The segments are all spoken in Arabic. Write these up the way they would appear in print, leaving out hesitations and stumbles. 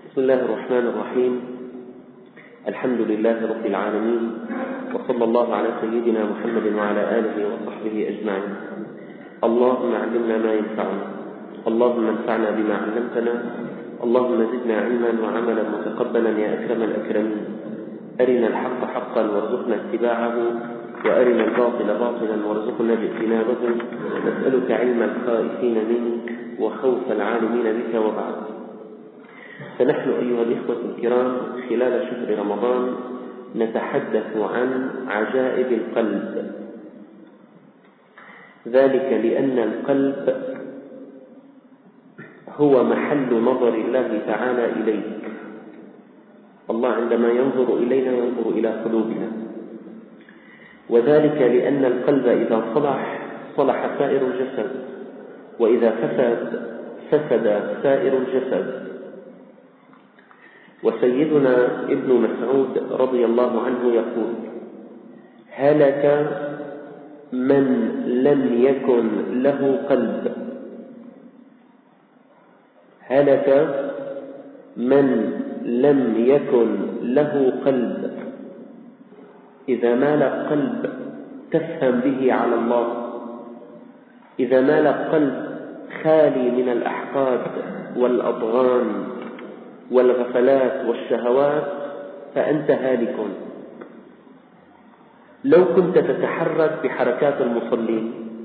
بسم الله الرحمن الرحيم. الحمد لله رب العالمين، وصلى الله على سيدنا محمد وعلى آله وصحبه أجمعين. اللهم علمنا ما ينفعنا، اللهم انفعنا بما علمتنا، اللهم زدنا علما وعملا متقبلا يا أكرم الأكرمين. أرنا الحق حقا وارزقنا اتباعه، وأرنا الباطل باطلا وارزقنا اجتنابه. نسألك علم الخائفين منك وخوف العالمين بك، وبعد. فنحن أيها الإخوة الكرام خلال شهر رمضان نتحدث عن عجائب القلب، ذلك لأن القلب هو محل نظر الله تعالى إليك. الله عندما ينظر إلينا ينظر إلى قلوبنا، وذلك لأن القلب إذا صلح سائر الجسد، وإذا فسد سائر الجسد. وسيدنا ابن مسعود رضي الله عنه يقول: هلك من لم يكن له قلب، هلك من لم يكن له قلب. إذا ما لك قلب تفهم به على الله، إذا ما لك قلب خالي من الأحقاد والأضغان والغفلات والشهوات فأنت هالك. لو كنت تتحرك بحركات المصلين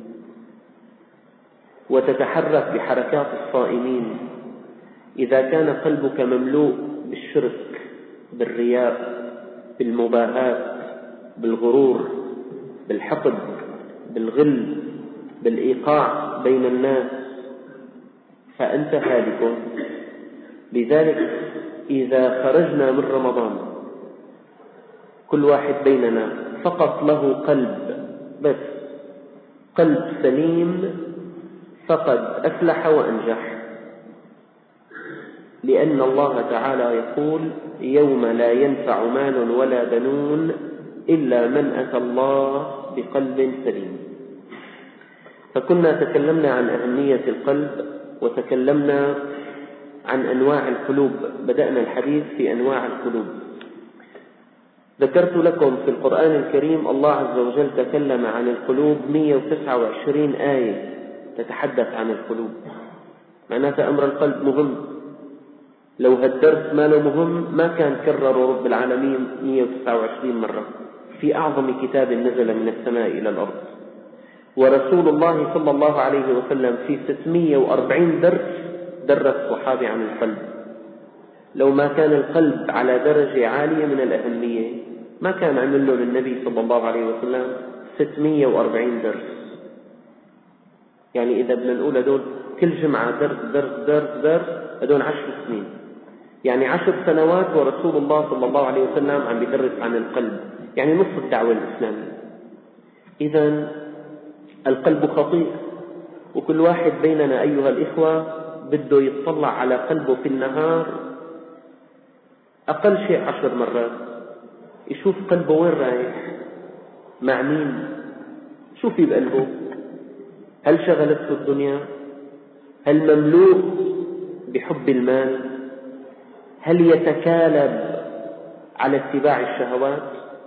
وتتحرك بحركات الصائمين، إذا كان قلبك مملوء بالشرك، بالرياء، بالمباهاة، بالغرور، بالحقد، بالغل، بالإيقاع بين الناس، فأنت هالك. لذلك إذا خرجنا من رمضان كل واحد بيننا فقط له قلب، بس قلب سليم، فقد أفلح وأنجح. لأن الله تعالى يقول: يوم لا ينفع مال ولا بنون إلا من أتى الله بقلب سليم. فكنا تكلمنا عن أهمية القلب، وتكلمنا عن أنواع القلوب. بدأنا الحديث في أنواع القلوب. ذكرت لكم في القرآن الكريم الله عز وجل تكلم عن القلوب 129 آية تتحدث عن القلوب. معناته أمر القلب مهم. لو هالدرس ما له مهم ما كان كرر رب العالمين 129 مرة في أعظم كتاب نزل من السماء إلى الأرض. ورسول الله صلى الله عليه وسلم في 640 درس درس الصحابة عن القلب. لو ما كان القلب على درجة عالية من الأهمية ما كان عمل له للنبي صلى الله عليه وسلم 640 درس. يعني إذا بدنا نقول هدول كل جمعة درس درس درس درس، هدول 10 سنين، يعني 10 سنوات ورسول الله صلى الله عليه وسلم عم يدرس عن القلب، يعني نصف الدعوة الإسلامية. إذن القلب خطير، وكل واحد بيننا أيها الإخوة بده يتطلع على قلبه في النهار أقل شيء 10 مرات، يشوف قلبه وين رايح، مع مين، شو في بقلبه. هل شغلته الدنيا؟ هل مملوء بحب المال؟ هل يتكالب على اتباع الشهوات؟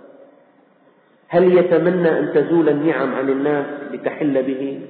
هل يتمنى أن تزول النعم عن الناس لتحل به؟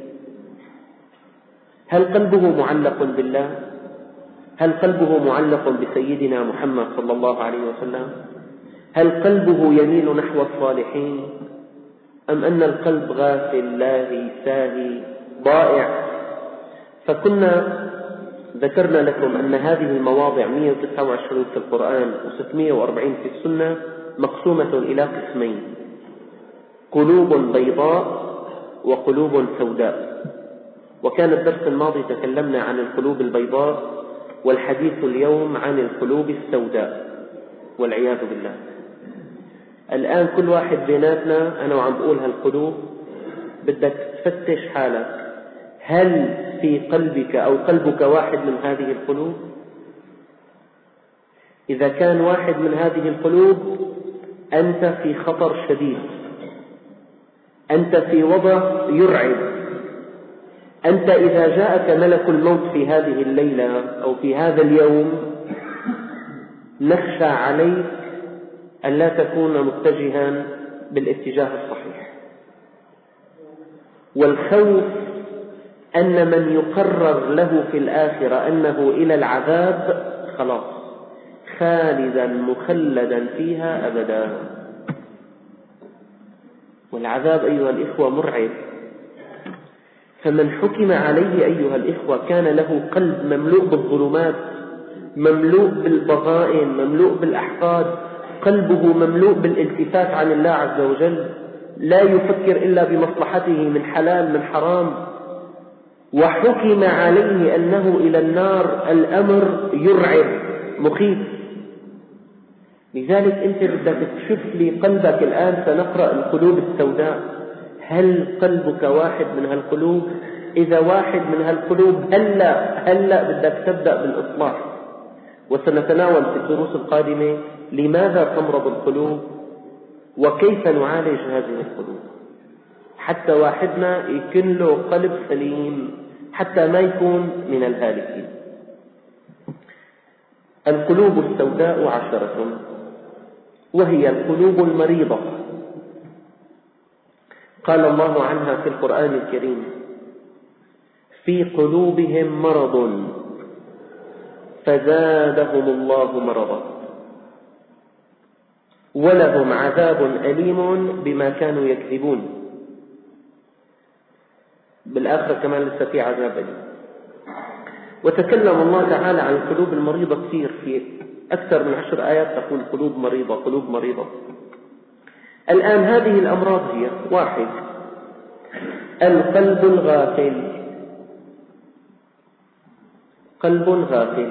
هل قلبه معلق بالله؟ هل قلبه معلق بسيدنا محمد صلى الله عليه وسلم؟ هل قلبه يميل نحو الصالحين؟ أم أن القلب غافل لاهي ساهي ضائع؟ فكنا ذكرنا لكم أن هذه المواضع 129 في القرآن و640 في السنة مقسومة إلى قسمين: قلوب بيضاء وقلوب سوداء. وكان الدرس الماضي تكلمنا عن القلوب البيضاء، والحديث اليوم عن القلوب السوداء والعياذ بالله. الآن كل واحد بيناتنا أنا وعم بقول هالقلوب بدك تفتش حالك، هل في قلبك أو قلبك واحد من هذه القلوب؟ إذا كان واحد من هذه القلوب أنت في خطر شديد، أنت في وضع يرعب. أنت إذا جاءك ملك الموت في هذه الليلة أو في هذا اليوم نخشى عليك أن لا تكون متجها بالاتجاه الصحيح. والخوف أن من يقرر له في الآخرة أنه إلى العذاب خلاص خالدا مخلدا فيها أبدا. والعذاب أيها الإخوة مرعب. فمن حكم عليه أيها الإخوة كان له قلب مملوء بالظلمات، مملوء بالبغائن، مملوء بالأحقاد، قلبه مملوء بالالتفات عن الله عز وجل، لا يفكر إلا بمصلحته من حلال من حرام، وحكم عليه أنه إلى النار، الأمر يرعب مخيف. لذلك أنت بدك تشوف لي قلبك الآن، سنقرأ القلوب السوداء. هل قلبك واحد من هالقلوب؟ إذا واحد من هالقلوب هلأ بدك تبدأ بالإصلاح. وسنتناول في الدروس القادمة لماذا تمرض القلوب وكيف نعالج هذه القلوب حتى واحدنا يكون له قلب سليم، حتى ما يكون من الهالكين. القلوب السوداء 10، وهي القلوب المريضة. قال الله عنها في القرآن الكريم: في قلوبهم مرض فزادهم الله مرضا ولهم عذاب أليم بما كانوا يكذبون. بالآخرة كمان لسه في عذاب أليم. وتكلم الله تعالى عن القلوب المريضة كثير، في أكثر من 10 آيات تقول قلوب مريضة قلوب مريضة. الآن هذه الأمراض هي: 1. القلب الغافل. قلب غافل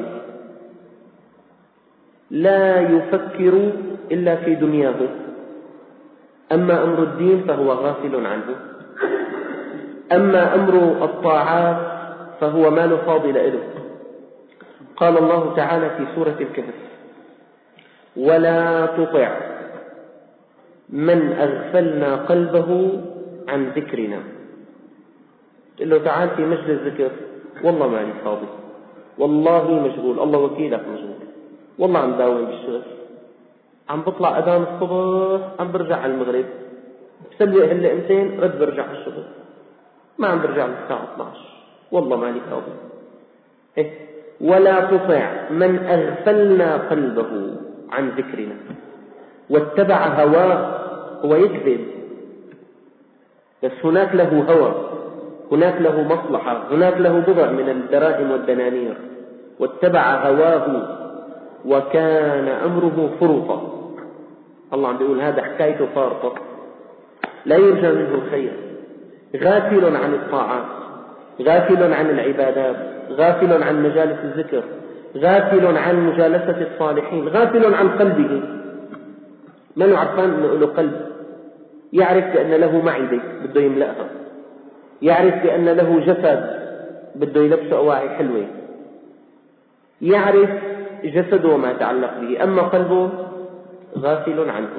لا يفكر إلا في دنياه، أما أمر الدين فهو غافل عنه، أما أمر الطاعات فهو ما له فاضل له. قال الله تعالى في سورة الكهف: ولا تطع من أغفلنا قلبه عن ذكرنا. قل له تعال في مجلس ذكر، والله مالي فاضي، والله مشغول، الله وكيلك مشغول، والله عم داوم بالشغل، عم بطلع أذان الصبح، عم برجع على المغرب، بسلوي هاللقمتين رد برجع على الشغل، ما عم برجع للساعة 12، والله مالي فاضي. ولا تطع من أغفلنا قلبه عن ذكرنا واتبع هواه. هو يكذب بس هناك له هوى، هناك له مصلحة، هناك له بضع من الدراهم والدنانير، واتبع هواه وكان أمره فرطا. الله عم بيقول هذا حكايته فارطة، لا يرجى منه خير، غافل عن الطاعات، غافل عن العبادات، غافل عن مجالس الذكر، غافل عن مجالسة الصالحين، غافل عن قلبه. من عرفان أنه له قلب؟ يعرف بأن له معدة بده يملأها، يعرف بأن له جسد بده يلبسه أواعي حلوة، يعرف جسده وما يتعلق به، أما قلبه غافل عنه.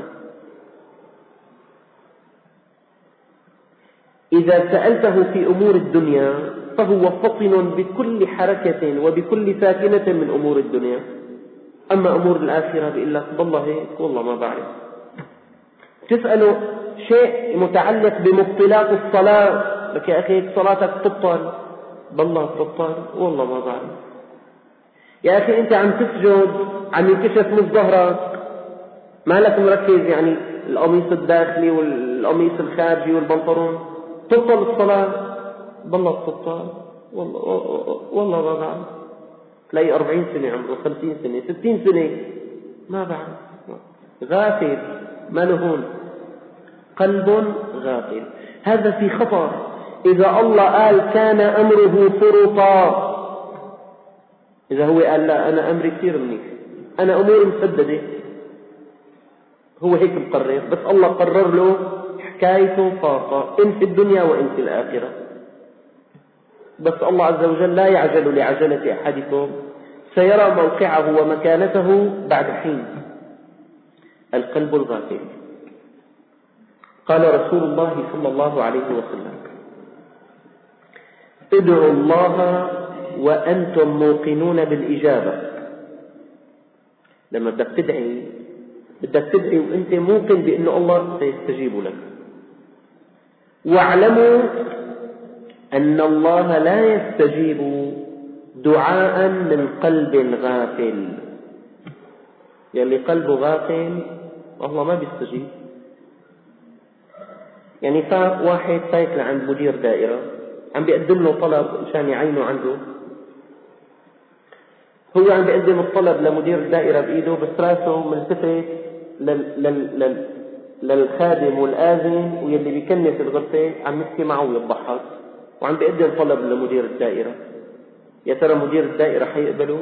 إذا سألته في أمور الدنيا فهو فطن بكل حركة وبكل ساكنة من أمور الدنيا، أما أمور الآخرة بيقول لك بالله هيك، والله ما بعرف. تسأله شيء متعلق بمبطلات الصلاة، لك يا أخي صلاتك تبطل، بالله تبطل، والله ما بعرف. يا أخي أنت عم تسجد، عم ينكشف من ظهرك، ما لك مركز، يعني القميص الداخلي والقميص الخارجي والبنطلون، تبطل الصلاة، بالله تبطل، والله ما بعرف. تلاقي 40 سنة عمره، 50 سنة، 60 سنة، ما بعرف. غافل، ما له هون، قلب غافل. هذا في خطر. إذا الله قال كان أمره فرطا، إذا هو قال لا أنا أمري كثير منيح، أنا أموري مسددة، هو هيك مقرر، بس الله قرر له حكايته فاقة، إن في الدنيا وإن في الآخرة. بس الله عز وجل لا يعجل لعجلة أحدكم، سيرى موقعه ومكانته بعد حين. القلب الغافل. قال رسول الله صلى الله عليه وسلم: ادعوا الله وأنتم موقنون بالإجابة، لما بدك تدعي وأنت موقن بأن الله سيستجيب لك. واعلموا أن الله لا يستجيب دعاء من قلب غافل. يلي قلبه غافل الله ما بيستجيب. يعني واحد فايت لعند مدير دائرة عم بيقدم له طلب مشان يعينه عنده، هو عم بيقدم الطلب لمدير الدائرة بإيده، بس راسه ملتفت للخادم والآذن واللي بيكنس الغرفة عم يحكي معه ويضحك، وعم بيقدم طلب لمدير الدائرة. يا ترى مدير الدائرة حيقبله؟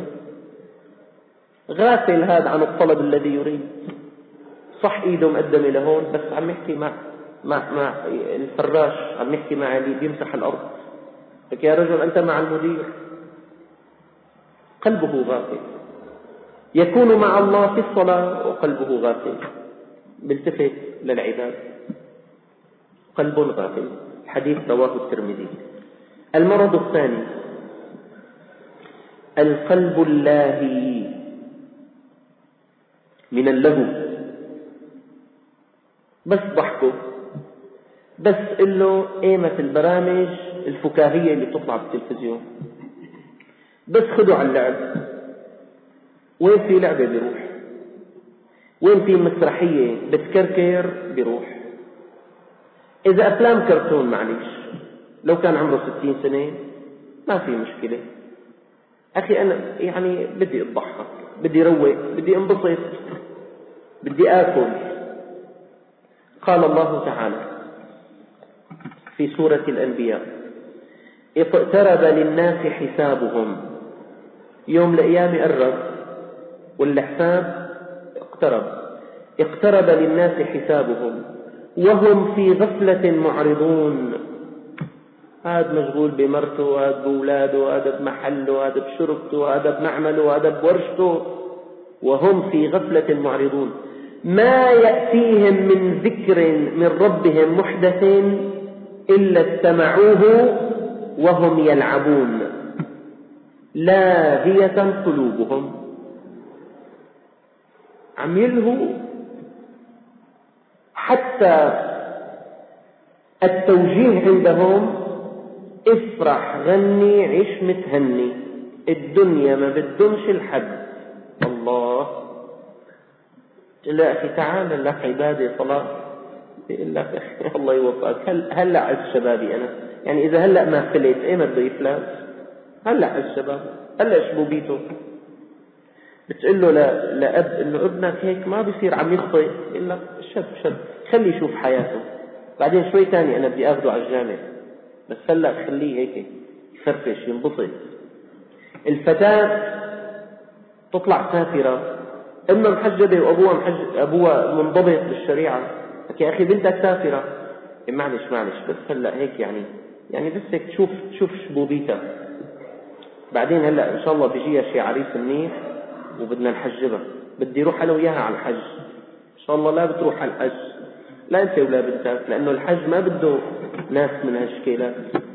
غافل هذا عن الطلب الذي يريد. صح ايده مقدمة لهون، بس عم يحكي مع الفراش، عم يحكي مع اللي بيمسح الأرض. لك يا رجل أنت مع المدير. قلبه غافل. يكون مع الله في الصلاة وقلبه غافل، بالتفت للعباد، قلب غافل. حديث رواه الترمذي. المرض الثاني القلب اللاهي من اللهو. بس ضحكه، بس قل له قيمة البرامج الفكاهية اللي بتطلع بالتلفزيون، بس خدوا على اللعب. وين في لعبة بيروح، وين في مسرحية بتكركر بيروح. إذا أفلام كرتون معليش، لو كان عمره 60 سنة ما في مشكلة. أخي أنا يعني بدي أضحك، بدي روق، بدي انبسط، بدي آكل. قال الله تعالى في سورة الأنبياء: اقترب للناس حسابهم. يوم القيامة قرب والحساب اقترب للناس حسابهم وهم في غفلة معرضون. هذا مشغول بمرته، هذا بأولاده، هذا بمحله، هذا بشربته، هذا بمعمله، هذا بورشته، وهم في غفلة معرضون. ما يأتيهم من ذكر من ربهم محدث إلا استمعوه وهم يلعبون لاهية قلوبهم. عم يلهوا. حتى التوجيه عندهم افرح غني عيش متهني، الدنيا ما بدهمش الحد. الله لا أخي تعال لك عبادة صلاة، بيقول لك الله يوفقك. هلأ عز شبابي أنا، يعني إذا هلأ ما خليت إيه ما بده يفلس. هلأ عز شباب، هلأ شبوبيته. بتقول له لأب إنه ابنك هيك ما بيصير عم يخطئ، يقول لك شد خليه يشوف حياته، بعدين شوي تاني أنا بدي أخذه على الجامع، بس هلأ خليه هيك يفرفش ينبسط. الفتاة تطلع سافرة، أمها محجبة وأبوها منضبط بالشريعة. يا أخي بنتك سافرة، معلش بس هلأ هيك يعني بس هيك تشوف شبوبيتها، بعدين هلأ إن شاء الله بيجيها شي عريس منيح وبدنا نحجبها، بدي روح أنا وياها على الحج. إن شاء الله لا بتروح على الحج، لا أنت ولا بنتك، لأنه الحج ما بده ناس من هالشكيلات.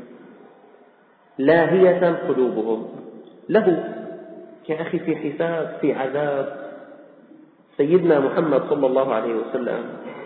لاهية قلوبهم. له يا أخي في حساب، في عذاب. سيدنا محمد صلى الله عليه وسلم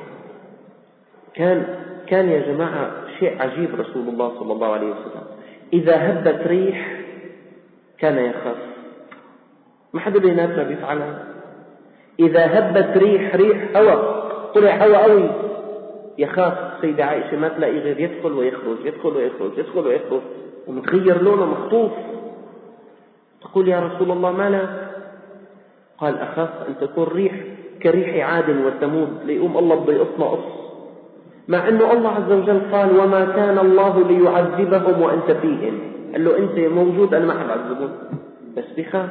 كان يا جماعة شيء عجيب. رسول الله صلى الله عليه وسلم إذا هبت ريح كان يخاف. ما حدا بيناتنا بيفعلها. إذا هبت ريح هواء، طلع هواء قوي، يخاف. سيدة عائشة ما تلاقي غير يدخل ويخرج ومتغير لونه مخطوف. تقول يا رسول الله ما لا؟ قال أخاف أن تكون ريح كريح عاد وثمود، ليقوم الله بده يقصنا قص. مع أنه الله عز وجل قال وما كان الله ليعذبهم وأنت فيهم. قال له أنت موجود أنا ما حبعذبهم، بس بخاف،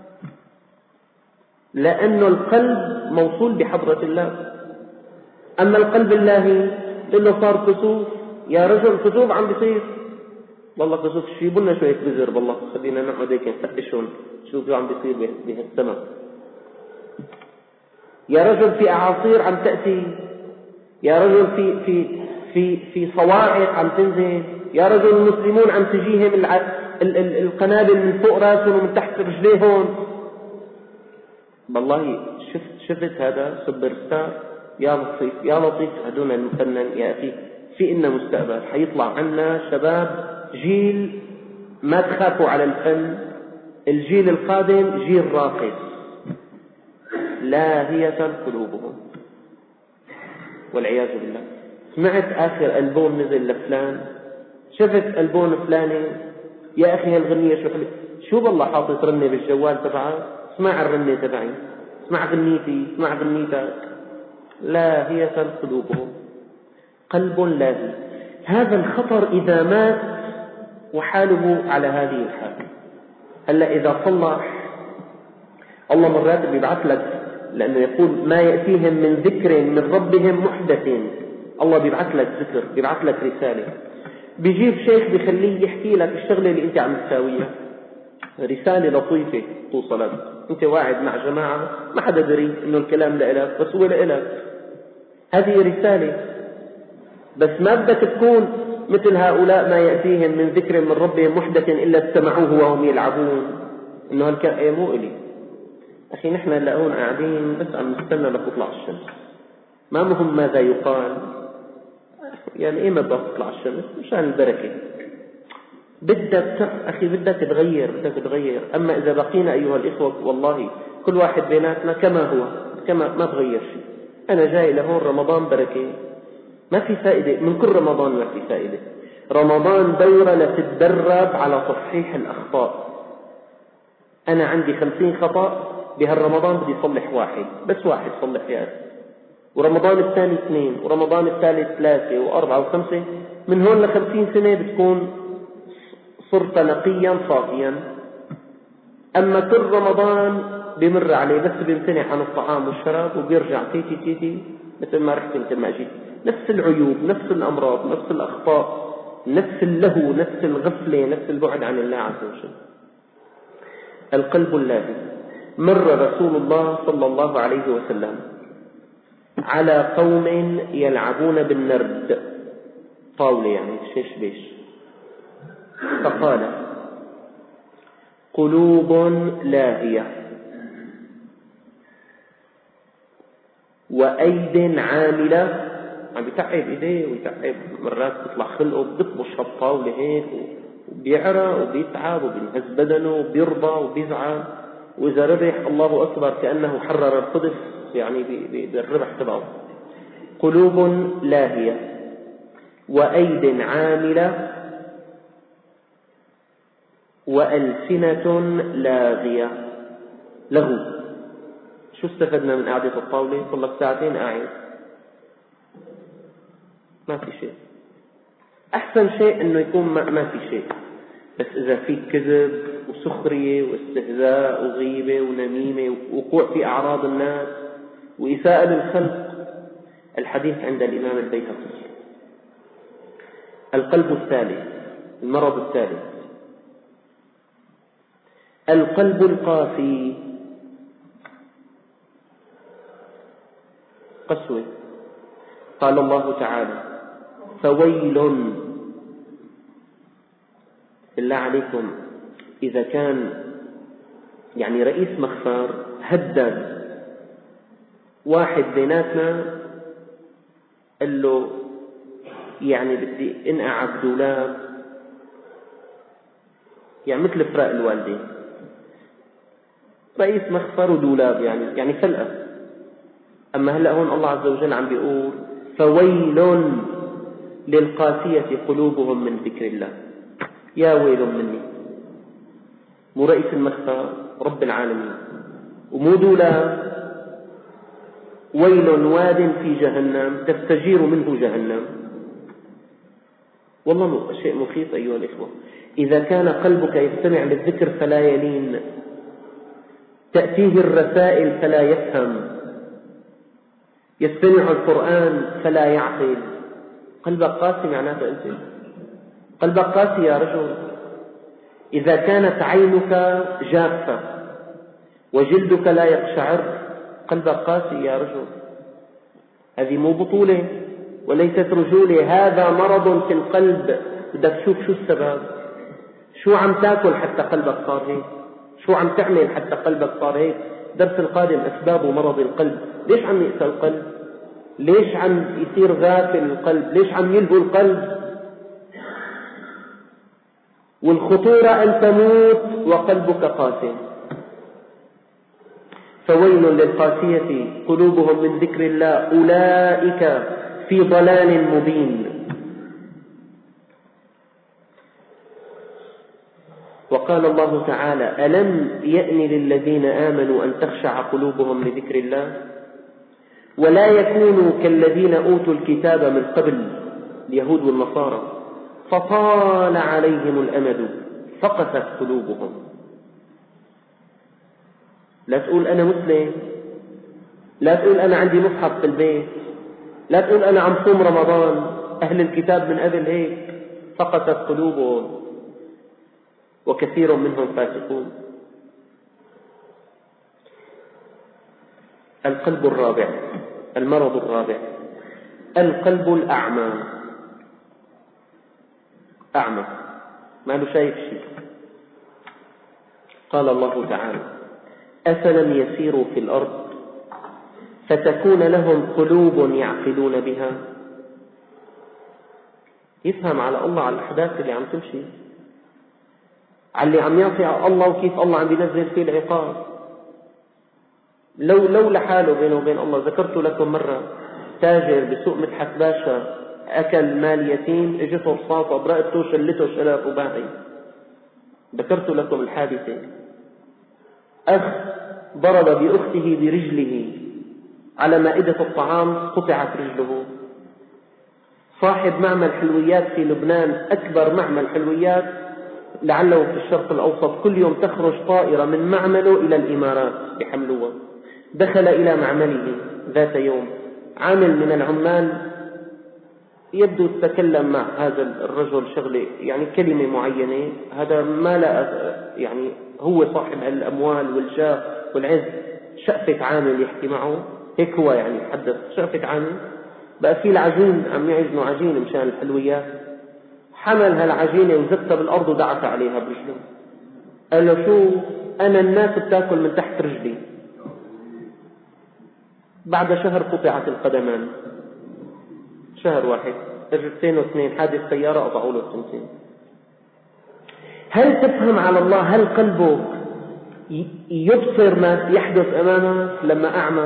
لأنه القلب موصول بحضرة الله. أما القلب اللاهي إنه صار كسوف. يا رجل كسوف عم بيصير، والله كسوف شيبوا لنا شوية بذر، والله خلينا نقعد هيك نفتشهم شو عم بيصير بهالسماء. يا رجل في أعاصير عم تأتي، يا رجل في صواعق عم تنزل، يا رجل المسلمون عم تجيهم القنابل من فوق راسهم ومن تحت رجليهم. والله شفت هذا سوبر ستار، يا لطيف يا لطيف، هدول المفنن يا أخي في إنه مستقبل، حيطلع عنا شباب جيل ما تخافوا على الفن، الجيل القادم جيل راقص لاهية قلوبهم والعياذ بالله. سمعت آخر ألبوم نزل لفلان، شفت ألبوم فلاني، يا أخي هالغنية شو حلو، شو بالله حاطط رنة بالجوال تبعه، اسمع الرنة تبعي، اسمع غنيتي، اسمع غنيتك، لاهية قلوبهم، قلب لاهي. هذا الخطر إذا مات وحاله على هذه الحال. هلا إذا صلح الله مرات بيبعث لك، لأنه يقول ما يأتيهم من ذكر من ربهم محدث، الله بيبعث لك ذكر، بيبعث لك رسالة، بيجيب شيخ بيخليه يحكي لك الشغلة اللي أنت عم تساويها، رسالة لطيفة توصلك، أنت واعد مع جماعة ما حدا دري إنه الكلام لإلك، بس هو لإلك، هذه رسالة. بس ما بدك تكون مثل هؤلاء ما يأتيهم من ذكر من ربهم محدث إلا استمعوه وهم يلعبون، إنه هالكلام مو إلي. أخي نحن هلا هون قاعدين بس عم نستنى لتطلع الشمس، ما مهم ماذا يقال، يعني إيه ما بدها تطلع الشمس مشان البركة، بدك أخي بدك تغير. أما إذا بقينا أيها الإخوة والله كل واحد بيناتنا كما هو، كما ما تغير شيء. أنا جاي لهون رمضان بركة، ما في فائدة من كل رمضان، ما في فائدة. رمضان دورة لتتدرب على تصحيح الأخطاء. أنا عندي 50 خطأ بهالرمضان، بدي صلح واحد بس، واحد صلح يا أخي، ورمضان الثاني 2، ورمضان الثالث 3 و4 و5، من هون ل50 سنة بتكون صرت نقيا صافيا. أما كل رمضان بمر عليه بس بيمتنع عن الطعام والشراب وبيرجع تيتي مثل ما رحت مثل ما جيت، نفس العيوب، نفس الأمراض، نفس الأخطاء، نفس اللهو، نفس الغفلة، نفس البعد عن الله عز وجل. القلب اللاهي. مر رسول الله صلى الله عليه وسلم على قوم يلعبون بالنرد، طاولة يعني شيش بيش، فقال قلوب لاهية وأيد عاملة، عم بيتعب إيديه ويتعب، مرات بيطلع خلقه بيطبش هالطاولة هيك وبيعرق وبيتعب وبينهز بدنه وبيرضى وبيزعل، وإذا ربح الله أكبر كأنه حرر القدس يعني بالربح تبعه. قلوب لاهية وأيد عاملة وألسنة لاغية. لغو. شو استفدنا من قعدة الطاولة؟ صار لك ساعتين قاعد ما في شيء. أحسن شيء إنه يكون ما في شيء، بس إذا في كذب وسخرية واستهزاء وغيبة ونميمة ووقوع في أعراض الناس وإساءة للخلق. الحديث عند الإمام البيهقي. القلب الثالث، المرض الثالث، القلب القاسي، قسوة. قال الله تعالى فويل. بالله عليكم إذا كان يعني رئيس مخفر هدد واحد بيناتنا قال له يعني بدي انقع بدولاب، يعني مثل فراق الوالدين، رئيس مخفر ودولاب يعني فلقة. أما هلأ هون الله عز وجل عم بيقول فويل للقاسية قلوبهم من ذكر الله. يا ويل مني، مو رئيس المخفر، رب العالمين، ومو دولاب. ويل واد في جهنم تستجير منه جهنم. والله شيء مخيف أيها الإخوة. إذا كان قلبك يستمع للذكر فلا يلين، تأتيه الرسائل فلا يفهم، يستمع القرآن فلا يعقل، قلبك قاسي معناته أنت قلبك قاسي يا رجل. إذا كانت عينك جافة وجلدك لا يقشعر، قلبك قاسي يا رجل. هذه مو بطولة وليست رجولة، هذا مرض في القلب. بدك تشوف شو السبب، شو عم تاكل حتى قلبك صار هيك، شو عم تعمل حتى قلبك صار هيك. درس القادم أسباب مرض القلب. ليش عم يأسى القلب؟ ليش عم يصير غافل القلب؟ ليش عم يلهو القلب؟ والخطورة أن تموت وقلبك قاسٍ. فويل للقاسية قلوبهم من ذكر الله أولئك في ضلال مبين. وقال الله تعالى: ألم يأن للذين آمنوا أن تخشع قلوبهم لذكر الله ولا يكونوا كالذين أوتوا الكتاب من قبل، اليهود والنصارى، فطال عليهم الأمد فقست قلوبهم. لا تقول أنا مسلم، لا تقول أنا عندي مصحف في البيت، لا تقول أنا عم صوم رمضان. أهل الكتاب من قبل هيك فقست قلوبهم وكثير منهم فاسقون. القلب الرابع، المرض الرابع، القلب الأعمى. أعمى ما له شايف شيء. قال الله تعالى: أفلم يسيروا في الأرض فتكون لهم قلوب يعقلون بها. يفهم على الله، على الأحداث اللي عم تمشي، على اللي عم يعطي الله وكيف الله عم بينزل فيه العقاب. لو لحاله بينه وبين الله. ذكرت لكم مرة تاجر بسوق مدحت باشا أكل مال يتيم، اجته رصاصة برقبته شلته شلل رباعي. ذكرت لكم الحادثة. أخ ضرب بأخته برجله على مائدة الطعام، قطعت رجله. صاحب معمل حلويات في لبنان، أكبر معمل حلويات لعله في الشرق الأوسط، كل يوم تخرج طائرة من معمله إلى الإمارات بحملوها. دخل إلى معمله ذات يوم، عامل من العمال يبدو تكلم مع هذا الرجل شغله، يعني كلمة معينة. هذا ما لا يعني هو صاحب الأموال والجاه والعز، شقفة عامل يحكي معه هيك، هو يعني يتحدث شقفة عامل. بقى في العجين عم يعجنوا عجين مشان الحلويات، حمل هالعجينة وزتها بالأرض ودعس عليها برجله. قال له: شو أنا الناس بتاكل من تحت رجلي. بعد شهر قطعت القدمان، شهر واحد، رجلتين واثنين، حادث سيارة قطعوا له الثنتين. هل تفهم على الله؟ هل قلبه يبصر ما يحدث أمامه لما أعمى؟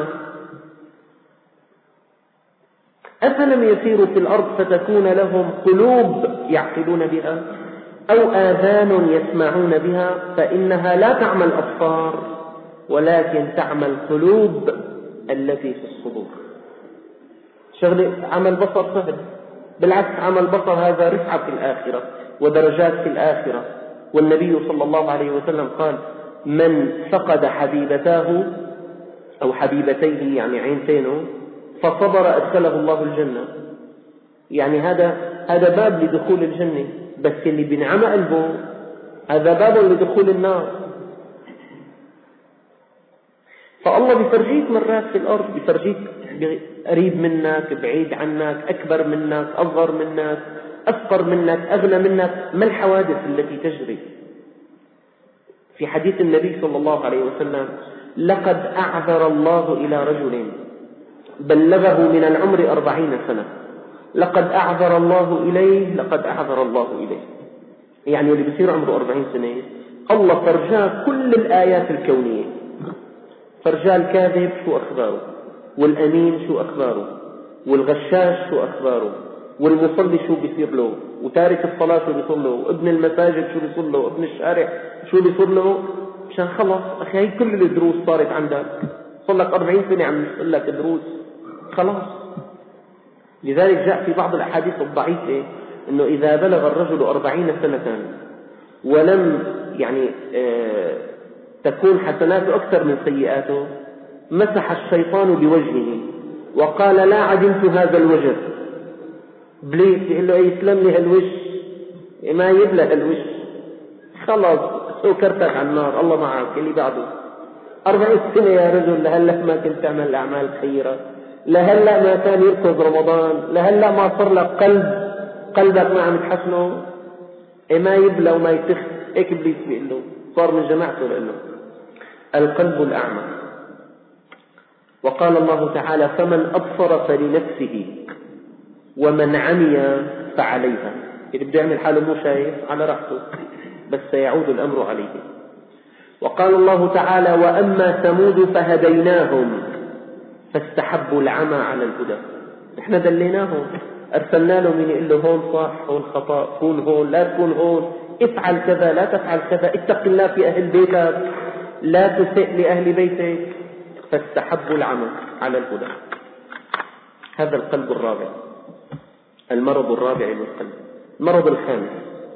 أفلم يسيروا في الأرض فتكون لهم قلوب يعقلون بها أو آذان يسمعون بها فإنها لا تعمى الأبصار ولكن تعمى القلوب التي في الصدور. شغلة عمل بصر سهل، بالعكس عمل بصر هذا رفعة في الآخرة ودرجات في الآخرة. والنبي صلى الله عليه وسلم قال: من فقد حبيبتاه أو حبيبتيه يعني عينتينه فصبر أدخله الله الجنة. يعني هذا باب لدخول الجنة، بس اللي بنعمى قلبه هذا باب لدخول النار. فالله بيفرجيك مرات في الأرض، بيفرجيك قريب منك، بعيد عنك، أكبر منك، أصغر منك، أفقر منك، أغنى منك، ما الحوادث التي تجري. في حديث النبي صلى الله عليه وسلم: لقد أعذر الله إلى رجل بلغه من العمر 40 سنة، لقد أعذر الله إليه، لقد أعذر الله إليه. يعني اللي بيصير عمره 40 سنة الله فرجاه كل الآيات الكونية، فرجاه الكاذب شو أخباره، والأمين شو أخباره، والغشاش شو أخباره، والمصلي شو بيصير له، وتارك الصلاة شو بيصير له، وابن المساجد شو بيصير له، وابن الشارع شو بيصير له. مشان خلص أخي هي كل الدروس صارت عندك، صار لك 40 سنة عم نقول لك دروس خلاص. لذلك جاء في بعض الأحاديث الضعيفة أنه إذا بلغ الرجل 40 سنة ولم يعني تكون حسناته أكثر من سيئاته مسح الشيطان بوجهه وقال: لا عدمت هذا الوجه. بليس يقول له: يسلم لي هالوش، ما يبلى هالوش، خلاص سكرتك على النار، الله معك. اللي بعده 40 سنة يا رجل، لهلا ما كنت تعمل الأعمال الخيرة، لهلا ما كان يركض رمضان، لهلا ما صار لك قلبك ما عم تحسنه، ما يبلى وما يتخ. هيك إبليس بيقول له، صار من جماعته. لأنه القلب الأعمى وقال الله تعالى: فمن أبصر فلنفسه ومن عمي فعليها. اللي بده يعمل حاله مو شايف على راحته، بس سيعود الأمر عليه. وقال الله تعالى: وأما ثمود فهديناهم فاستحبوا العمى على الهدى. احنا دليناهم، أرسلنا لهم من يقول له هون صح هون خطأ، كون هون لا تكون هون، افعل كذا لا تفعل كذا، اتق الله في أهل بيتك، لا تسئ لأهل بيتك. فاستحبوا العمى على الهدى. هذا القلب الرابع، المرض الرابع للقلب. المرض الخامس: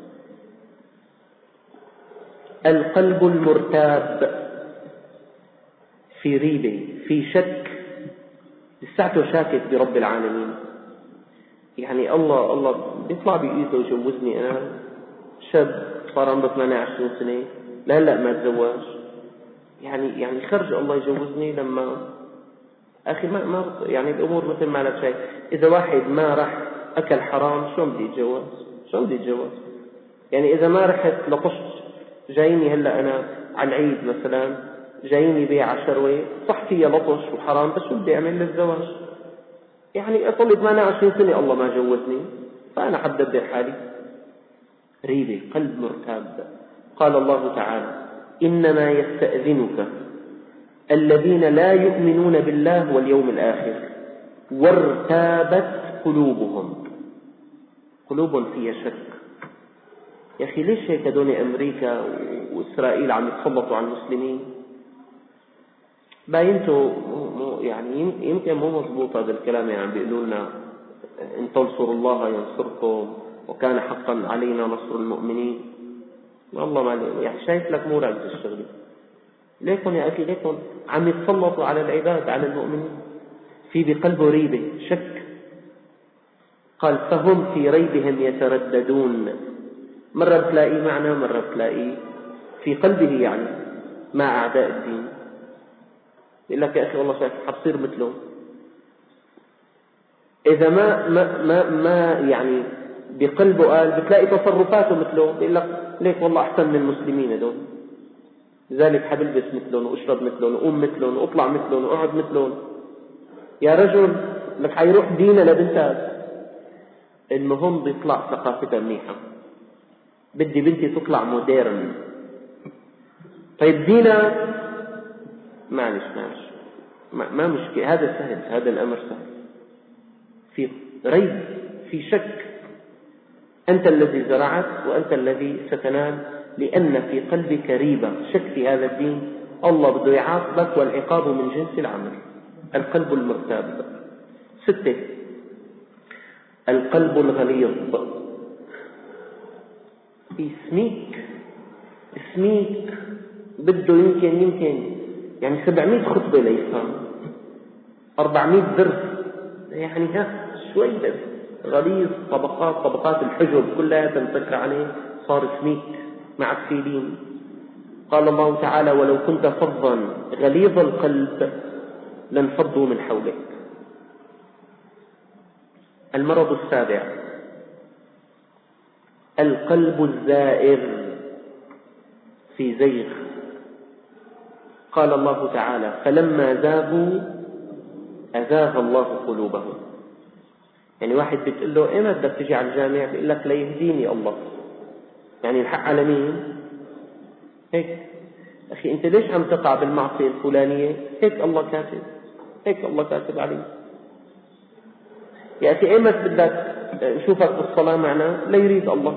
القلب المرتاب، في ريبة، في شك، لساته شاكك برب العالمين. يعني الله بيطلع بإيده ويجوزني أنا شاب صار عمره 28 سنة لهلا ما تزوج، يعني خرج الله يجوزني لما أخي ما يعني الأمور مثل ما لك شايف. إذا واحد ما راح أكل حرام شلون بدي يتجوز؟ شلون بدي يتجوز؟ يعني إذا ما رحت لطشت، جايني هلا أنا على العيد مثلا جايني بيع شروة صح فيها لطش وحرام، بس شو بدي أعمل للزواج؟ يعني أصلي 28 سنة الله ما جوزني، فأنا حدبر حالي. ريبة، قلب مرتاب. قال الله تعالى: إنما يستأذنك الذين لا يؤمنون بالله واليوم الآخر وارتابت قلوبهم. قلوب فيها شك. يا أخي ليش هيك هدول أمريكا وإسرائيل عم يتسلطوا على المسلمين؟ باينته يعني يمكن مو مضبوط هذا الكلام. يعني بيقولوا لنا إن تنصروا الله ينصركم وكان حقا علينا نصر المؤمنين. والله ما يعني شايف لك مو راكز الشغل. ليكن يا أخي ليكن عم يتسلطوا على العباد، على المؤمنين. في بقلبه ريبة، شك. قال: فهم في ريبهم يترددون. مرة بتلاقيه معنا، مرة بتلاقيه في قلبه، يعني مع أعداء الدين. يقول لك: يا أخي والله شايف حتصير مثله. إذا ما يعني بقلبه قال، بتلاقي تصرفاته مثله. يقول لك: ليك والله أحسن من المسلمين هذول، لذلك حبلبس مثلهم وأشرب مثلهم وأقوم مثلهم وأطلع مثلهم وأقعد مثلهم. يا رجل لك حيروح دينا لبنتك. المهم بيطلع ثقافتها منيحة. بدي بنتي تطلع موديرن. طيب دينا معلش ما مشكلة، هذا سهل، هذا الأمر سهل. في ريب، في شك. أنت الذي زرعت وأنت الذي ستنال، لأن في قلبك ريبة، شك في هذا الدين. الله بده يعاقبك والعقاب من جنس العمل. القلب المرتاب. 6: القلب الغليظ، سميك بده يمكن يعني 700 خطبة ليفهم، 400 درس، يعني شوي بس غليظ. طبقات الحجب كلها تنفكر عليه، صار سميك مع السيلين. قال الله تعالى: ولو كنت فظا غليظ القلب لانفضوا من حولك. المرض السابع: القلب الزائغ، في زيغ. قال الله تعالى: فلما زاغوا أزاغ الله قلوبهم. يعني واحد بتقول له: إيه ما بدك تجي على الجامع؟ بيقول لك: ليهديني الله. يعني الحق على مين؟ هيك. أخي أنت ليش عم تقع بالمعصية الفلانية؟ هيك الله كاتب عليه. يا أخي إيه ما بدك نشوفك بالصلاة معنا؟ لا يريد الله.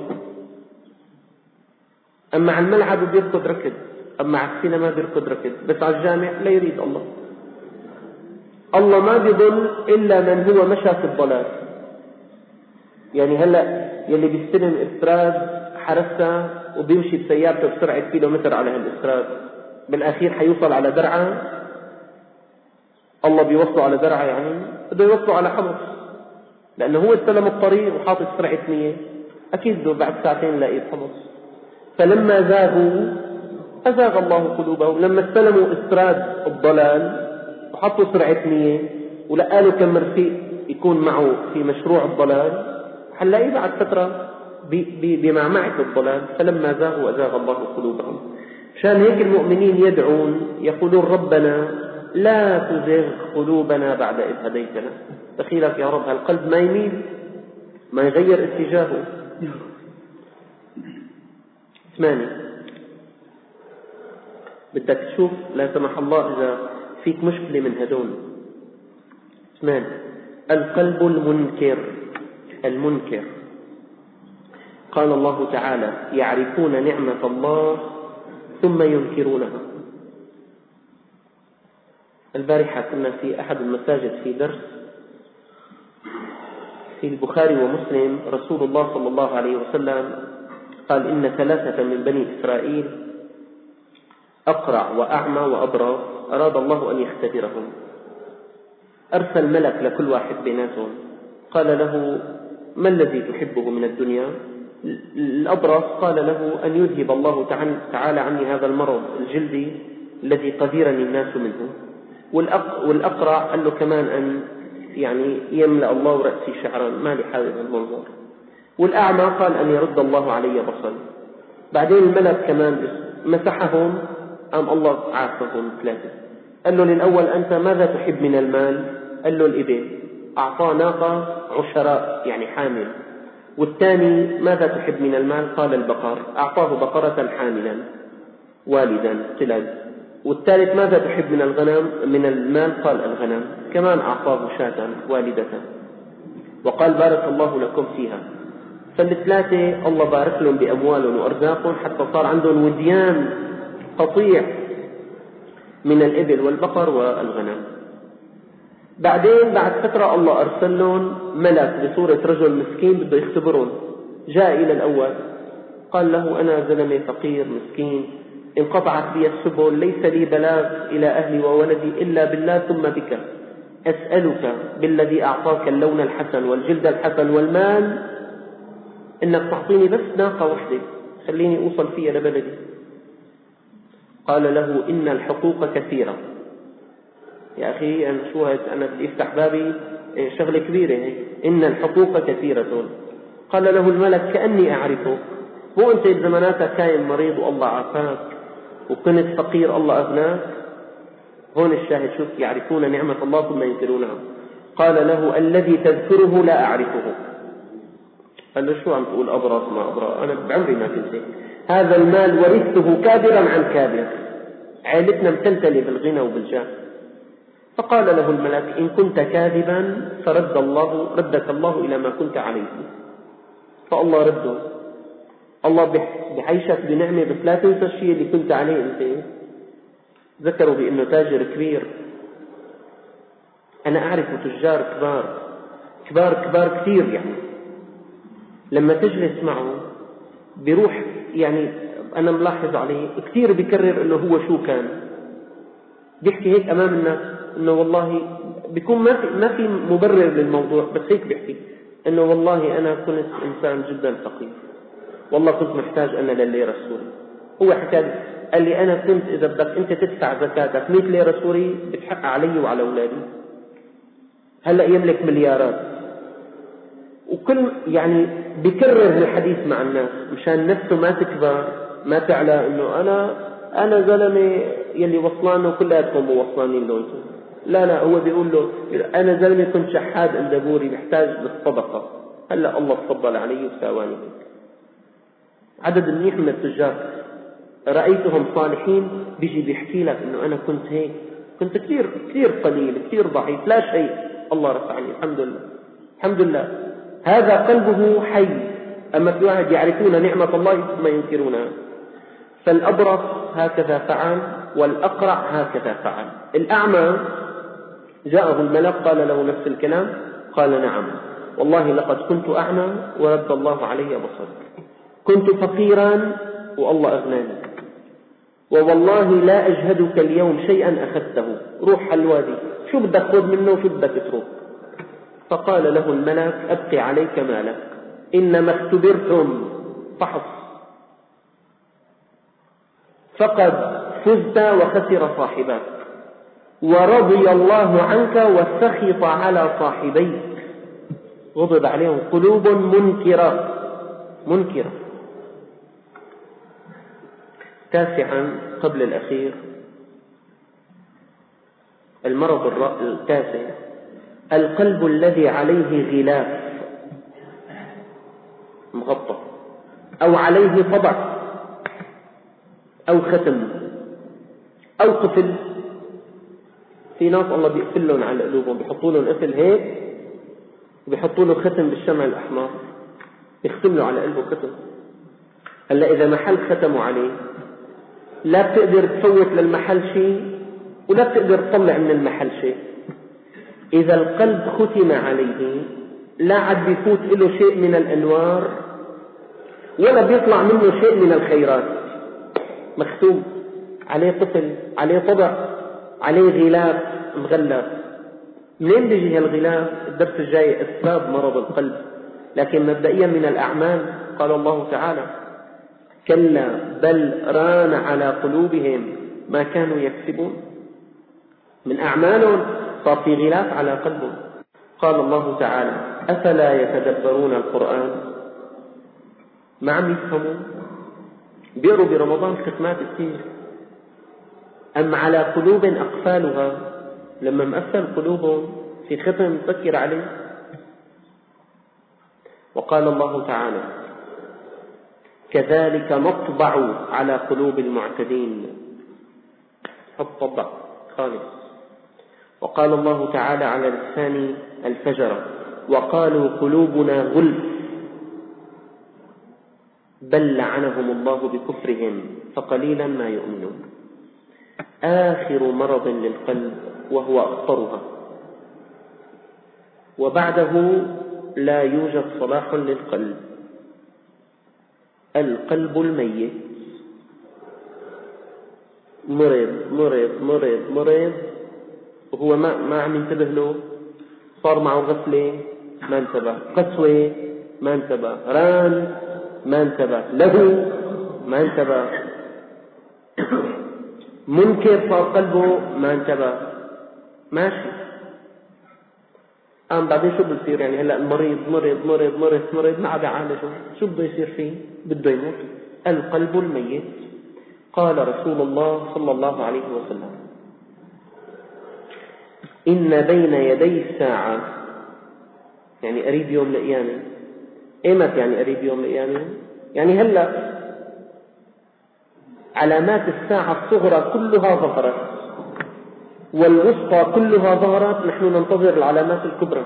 أما على الملعب بيركض ركض، أما على السينما بيركض ركض، بس على الجامع لا يريد الله. الله ما بيضل إلا من هو مشى في الضلال. يعني هلأ يلي بيستلم استراد حرسة وبيمشي بسيارته بسرعة كيلومتر على هالاستراد، بالأخير حيوصل على درعا. الله بيوصله على درعا، يعني بده يوصله على حمص، لأنه هو استلم الطريق وحاطط سرعة 100، أكيد بده بعد ساعتين لاقي حمص. فلما زاغوا أزاغ الله قلوبهم. لما استلموا استراد الضلال وحطوا سرعة 100 ولقالوا كم رفيق يكون معه في مشروع الضلال، حنلاقيه بعد فترة بمعمعة الضلال. فلما زاغوا أزاغ الله قلوبهم. شان هيك المؤمنين يدعون يقولون: ربنا لا تزغ قلوبنا بعد إذ هديتنا. دخيلك يا رب هالقلب ما يميل، ما يغير اتجاهه. 8 بدك تشوف لا سمح الله إذا فيك مشكلة من هدول. 8 القلب المنكر. قال الله تعالى يعرفون نعمة الله ثم ينكرونها. البارحة كنا في أحد المساجد في درس في البخاري ومسلم، رسول الله صلى الله عليه وسلم قال إن 3 من بني إسرائيل أقرع وأعمى وأبرص أراد الله أن يختبرهم، أرسل ملك لكل واحد بيناتهم قال له ما الذي تحبه من الدنيا؟ الأبرص قال له أن يذهب الله تعالى عني هذا المرض الجلدي الذي قذرني الناس منه. والأقرع قال له كمان أن يعني يملأ الله رأسي شعرا، ما لي حابب المنظر. والأعمى قال أن يرد الله علي بصري. بعدين الملك كمان مسحهم، قام الله عافهم 3. قال له للأول أنت ماذا تحب من المال؟ قال له الإبل، أعطاه ناقة عشراء يعني حامل. والثاني ماذا تحب من المال؟ قال البقر، أعطاه بقرة حاملا والدا قلد. والثالث ماذا تحب من المال؟ قال الغنم، كمان أعطاه شاة والدة، وقال بارك الله لكم فيها. فال3 الله بارك لهم بأموالهم وأرزاقهم حتى صار عندهم وديان قطيع من الإبل والبقر والغنم. بعدين بعد فترة الله أرسل لهم ملك بصورة رجل مسكين بده يختبرهم. جاء إلى الأول قال له أنا زلمة فقير مسكين انقطعت بي السبل، ليس لي بلاغ إلى أهلي وولدي إلا بالله ثم بك، أسألك بالذي أعطاك اللون الحسن والجلد الحسن والمال إنك تعطيني بس ناقة واحدة خليني أوصل فيها لبلدي. قال له إن الحقوق كثيرة. يا أخي أنا شو هاد، أنا بدي أفتح بابي شغلة كبيرة. إن الحقوق كثيرة. قال له الملك كأني أعرفه، مو أنت بزماناتك كائن مريض والله عافاك وكنت فقير الله أغناك؟ هون الشاهد، شوف يعرفون نعمة الله ثم ينكرونها. قال له الذي تذكره لا أعرفه. قال له شو عم تقول أبرص ما أبرص؟ أنا بعمري ما كنت هيك. هذا المال ورثته كابرا عن كابر، عائلتنا متلتلة بالغنى وبالجاه. فقال له الملك إن كنت كاذبا ردك الله إلى ما كنت عليه. فالله رده. الله بحيشك بنعمة بس لا تنسى الشيء اللي كنت عليه أنت. ذكروا بأنه تاجر كبير. أنا أعرف تجار كبار كثير، يعني لما تجلس معه بيروح، يعني أنا ملاحظ عليه كثير بيكرر أنه هو شو كان. بيحكي هيك أمام الناس أنه والله بيكون ما في مبرر للموضوع، بس هيك بيحكي أنه والله أنا كنت إنسان جدا فقير، والله كنت محتاج أنا للليرة السوري. هو حكى قال لي أنا كنت إذا بدك أنت تدفع زكاتك 100 ليرة سوري بتحق علي وعلى أولادي. هلأ يملك مليارات. وكل يعني بيكرر الحديث مع الناس مشان نفسه ما تكبر ما تعلى انه انا زلمه يلي وصلانه كلياتكم وصلانين له. لا هو بيقول له انا زلمه كنت شحاد عند ابوري بحتاج للصدقه، هلا الله تفضل علي وساواني هيك. عدد منيح من التجار رايتهم صالحين بيجي بيحكي لك انه انا كنت هيك، كنت كثير قليل كثير ضعيف لا شيء، الله رفعني الحمد لله. هذا قلبه حي. أما في واحد يعرفون نعمة الله ثم ينكرونها. فالأبرص هكذا فعل، والأقرع هكذا فعل. الأعمى جاءه الملك قال له نفس الكلام، قال نعم والله لقد كنت أعمى ورد الله علي بصري، كنت فقيرا والله أغناني، ووالله لا أجهدك اليوم شيئا أخذته، روح الوادي شو بدك خذ منه وشو بدك تترك. فقال له الملك أبقي عليك مالك إنما اختبرتم فحص، فقد فزت وخسر صاحبك، ورضي الله عنك وسخط على صاحبيك، غضب عليهم، قلوب منكرة. 9 قبل الأخير المرض التاسع: القلب الذي عليه غلاف مغطى، أو عليه طبع، أو ختم، أو قفل. في ناس الله بيقفل لهم على قلوبهم، بيحطوا لهم قفل هيك وبيحطوا له ختم بالشمع الأحمر، يختم له على قلبه ختم. هلا إذا محل ختموا عليه لا بتقدر تفوت للمحل شيء ولا بتقدر تطلع من المحل شيء. إذا القلب ختم عليه لا عاد بيفوت له شيء من الأنوار ولا بيطلع منه شيء من الخيرات. مختوم عليه قفل، عليه طبع، عليه غلاف مغلف. منين بيجي هالغلاف؟ الدرس الجاي أسباب مرض القلب، لكن مبدئيا من الأعمال. قال الله تعالى: كلا بل ران على قلوبهم ما كانوا يكسبون. من أعمالهم صار في غلاف على قلبهم. قال الله تعالى: أفلا يتدبرون القرآن؟ ما عم يفهموا؟ بيقروا برمضان ختمات كثير. أم على قلوب أقفالها؟ لما مقفل قلوبهم في ختم تذكر عليه. وقال الله تعالى: كذلك نطبع على قلوب المعتدين. حط طبع خالص. وقال الله تعالى على لسان الفجر: وقالوا قلوبنا غلف بل لعنهم الله بكفرهم فقليلا ما يؤمنون. آخر مرض للقلب وهو أخطرها، وبعده لا يوجد صلاح للقلب: القلب الميت. مرض وهو ما عم ينتبه له. صار معه غفلة ما انتبه، قسوة ما انتبه، ران ما انتبه، له ما انتبه، منكر صار قلبه ما انتبه، ماشي. بعدين شو بصير؟ يعني هلا المريض مرض ما عاد يعالجه، شو بده يصير فيه؟ بده يموت. القلب الميت. قال رسول الله صلى الله عليه وسلم: إن بين يدي الساعة، يعني قريب يوم القيامة. إيمت يعني قريب يوم القيامة؟ يعني هلا علامات الساعة الصغرى كلها ظهرت والوسطى كلها ظهرت، نحن ننتظر العلامات الكبرى.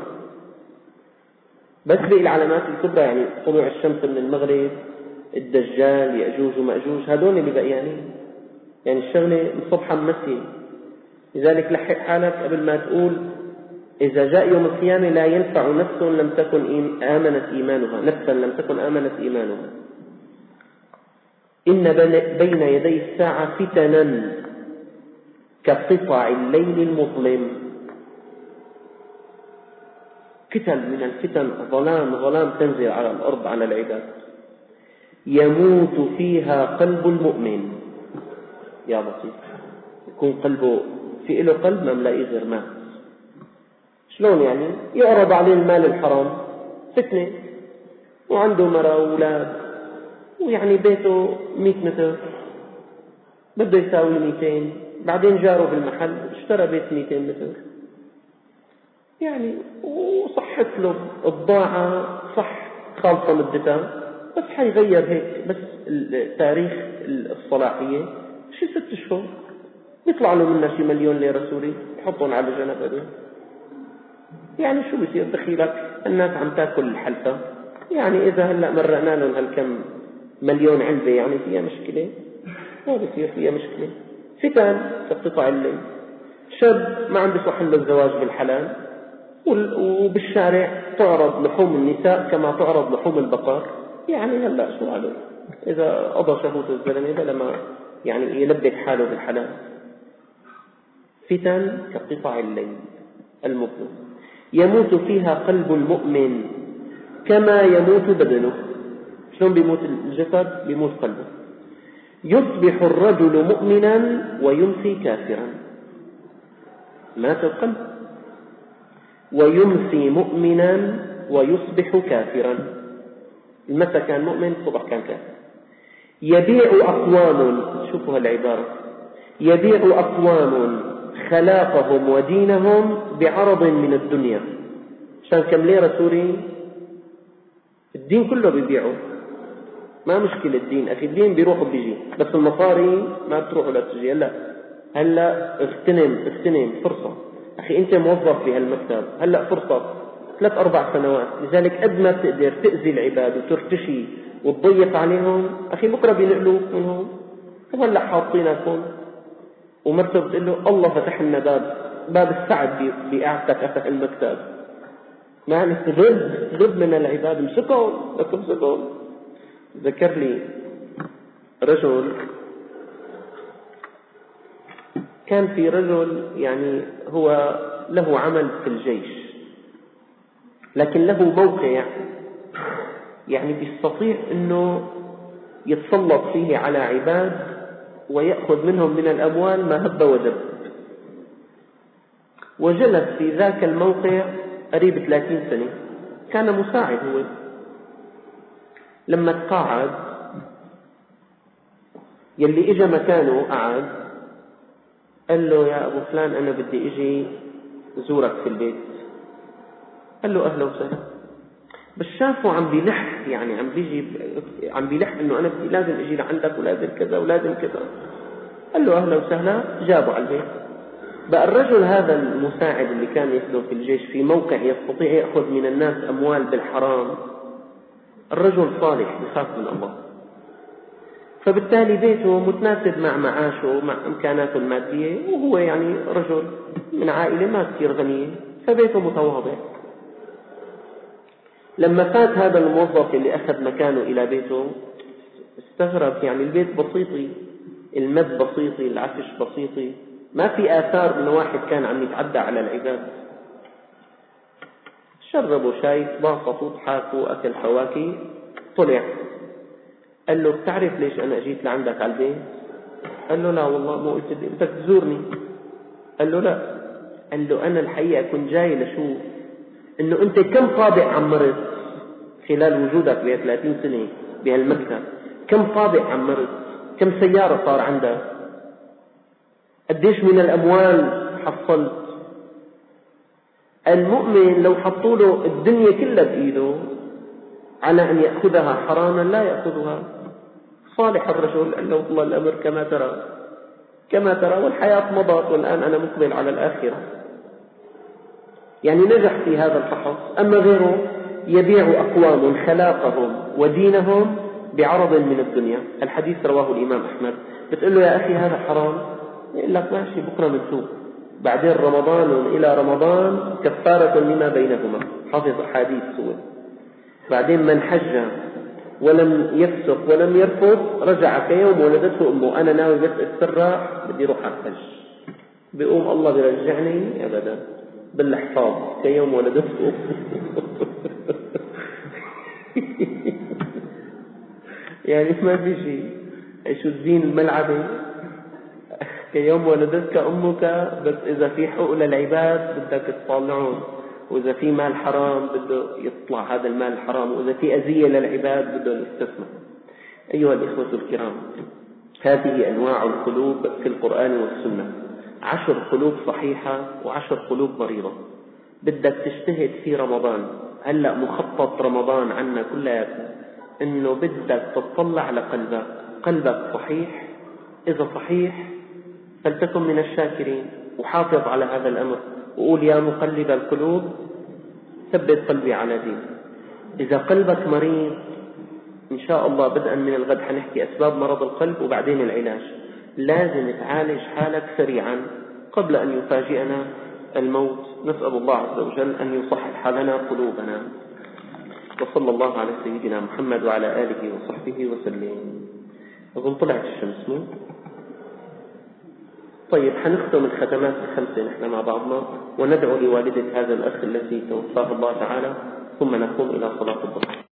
بس بقي العلامات الكبرى يعني طلوع الشمس من المغرب، الدجال، يأجوج ومأجوج، هذول اللي بقيانين. يعني الشغلة الصبح مسي. لذلك لحق حالك قبل ما تقول إذا جاء يوم القيامة لا ينفع نفس لم تكن آمنت إيمانها. إن بين يدي الساعة فتنا كقطع الليل المظلم. فتن من الفتن، ظلام تنزل على الأرض على العباد، يموت فيها قلب المؤمن. يا بسيط، يكون قلبه في له قلب ما ملاقيه غير ماء. شلون يعني؟ يعرض عليه المال الحرام، فتنة، وعنده مرأة وأولاد، ويعني بيته 100 متر بده يساوي 200. بعدين جاره بالمحل اشترى بيت 200 متر، يعني وصحت له البضاعة صح خالصة مدتها، بس حيغير هيك بس تاريخ الصلاحية شي 6 أشهر، يطلع له منها شي 1,000,000 ليرة سوري يحطهم على جنب هذول. يعني شو بيصير دخيلك؟ الناس عم تاكل الحلفة. يعني إذا هلأ مرقنا لهم هالكم 1,000,000 علبة يعني فيها مشكلة؟ ما بيصير فيها مشكلة. فتن كقطع الليل. شاب ما عنده حل الزواج بالحلال، وبالشارع تعرض لحوم النساء كما تعرض لحوم البقر. يعني هلأ شو عليه؟ إذا قضى شهوة الزلمة بلا ما يعني يلبك حاله بالحلال. فتن كقطع الليل المظلم يموت فيها قلب المؤمن كما يموت بدنه. شلون بيموت الجسد؟ بيموت قلبه. يصبح الرجل مؤمنا ويمسي كافرا. مات القلب. ويمسي مؤمنا ويصبح كافرا. المسا كان مؤمن، الصبح كان كافر. يبيع أقوام، شوفوا هالعبارة، يبيع أقوام خلاقهم ودينهم بعرض من الدنيا. عشان كم ليرة سوري الدين كله بيبيعه، ما مشكلة الدين أخي، الدين بيروح وبيجي، بس المصاري ما بتروح ولا بتجي. هلا اغتنم فرصة أخي، أنت موظف بهالمكتب، هلا فرصة 3-4 سنوات، لذلك قد ما تقدر تأذي العباد وترتشي وتضيق عليهم أخي، بكرة بينقلوك منهم. هلا حاطينكم ومرته بتقول له الله فتح لنا باب السعد بقعدتك أفتح المكتب، ما غض من العباد، امسكهم. ذكر لي رجل، كان في رجل يعني هو له عمل في الجيش، لكن له موقع يعني بيستطيع أنه يتسلط فيه على عباد ويأخذ منهم من الأموال ما هب ودب. وجلس في ذاك الموقع قريب 30 سنة، كان مساعد هو. لما تقاعد يلي إجا مكانه قعد، قال له يا أبو فلان أنا بدي إجي زورك في البيت. قال له أهلا وسهلا. بس شافه عم بيلح، يعني عم بيلح إنه أنا بدي لازم إجي لعندك ولازم كذا ولازم كذا. قال له أهلا وسهلا، جابه على البيت. بقى الرجل هذا المساعد اللي كان يخدم في الجيش في موقع يستطيع يأخذ من الناس أموال بالحرام، الرجل صالح بخاف من الله، فبالتالي بيته متناسب مع معاشه ومع إمكاناته المادية، وهو يعني رجل من عائلة ما كثير غنية، فبيته متواضع. لما فات هذا الموظف اللي أخذ مكانه إلى بيته استغرب، يعني البيت بسيطي، المد بسيطي، العفش بسيطي، ما في آثار إنه واحد كان عم يتعدى على العباد. شربوا شاي، تباسطوا، ضحكوا، أكل فواكه، طلع. قال له بتعرف ليش أنا أجيت لعندك على البيت؟ قال له لا والله، مو قلت لي بدك تزورني؟ قال له لا. قال له أنا الحقيقة كنت جاي لشوف إنه أنت كم طابق عمرت خلال وجودك ب 30 سنة بهالمكتب، كم طابق عمرت، كم سيارة صار عندك، قديش من الأموال حصلت. المؤمن لو حطوا له الدنيا كلها بإيده على أن يأخذها حراما لا يأخذها. صالح الرجل قال له والله الأمر كما ترى والحياة مضت والآن أنا مقبل على الآخرة. يعني نجح في هذا الفحص. أما غيره يبيع أقوام خلاقهم ودينهم بعرض من الدنيا. الحديث رواه الإمام أحمد. بتقول له يا أخي هذا حرام، يقول لك ماشي بكرة منسوق، بعدين رمضان إلى رمضان كفارة لما بينهما، حافظ أحاديث سوى. بعدين من حج ولم يفسق ولم يرفض رجع كيوم ولدته أمه. أنا ناوي بس اتسرح بدي روح على الحج، بيقوم الله بيرجعني أبدا بالحفاظ كيوم ولدته يعني ما في شيء. شو الدين الملعبي؟ كيوم ولدتك أمك، بس إذا في حقوق للعباد بدك تطلعون، وإذا في مال حرام بده يطلع هذا المال الحرام، وإذا في أذية للعباد بده يستثمر. أيها الإخوة الكرام، هذه أنواع القلوب في القرآن والسنة. 10 قلوب صحيحة و10 قلوب مريضة. بدك تجتهد في رمضان. هلأ مخطط رمضان عنا كلياتنا إنه بدك تطلع على قلبك صحيح. إذا صحيح فلتكن من الشاكرين، وحافظ على هذا الأمر، وقول يا مقلب القلوب ثبت قلبي على دين. إذا قلبك مريض إن شاء الله بدءا من الغد حنحكي أسباب مرض القلب وبعدين العلاج. لازم تعالج حالك سريعا قبل أن يفاجئنا الموت. نسأل الله عز وجل أن يصحح حالنا قلوبنا. وصلى الله على سيدنا محمد وعلى آله وصحبه وسلم. أظن طلعت الشمس مو؟ طيب حنختم الختمات ال5 نحن مع بعضنا، وندعو لوالدة هذا الأخ التي توفاه الله تعالى، ثم نقوم إلى صلاة الظهر.